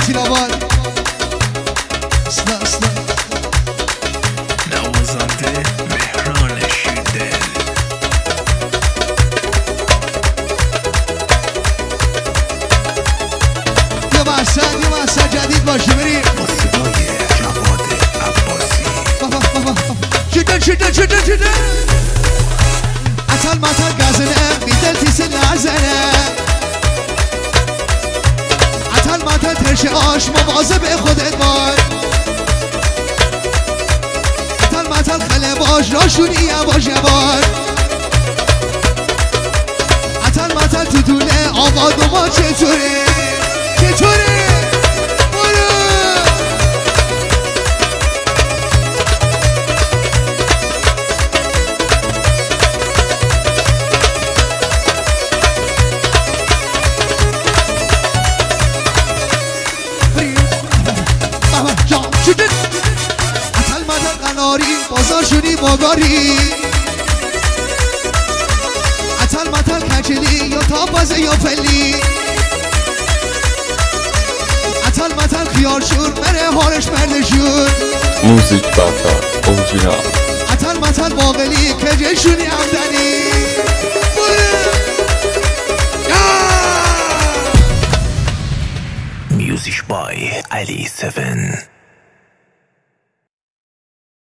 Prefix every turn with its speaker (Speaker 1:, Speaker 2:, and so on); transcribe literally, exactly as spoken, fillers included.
Speaker 1: یاسین آباد اصلا اصلا
Speaker 2: نوازنده مهران شیردل.
Speaker 1: یه محسن یه محسن جدید باشه بریم
Speaker 2: با صدای جواد عباسی.
Speaker 1: بابا بابا شدن شدن شدن شدن اتل متل گزنه بیدل تیس نزنه اتل متل ترش آش مواظب خودت باش اتل متل خله باش راشونی یواش یواش اتل متل تو دونه آباد و ما چطوره چطوره اتل مدل قناری بازار شدی باگاری اتل مدل کچلی یا تابازه یا فلی اتل مدل خیار شور بره هارش مردشون
Speaker 3: موزیک برتر اورجینال
Speaker 1: اتل مدل باقلی کجشونی عمدنی
Speaker 2: Music by Ali seven.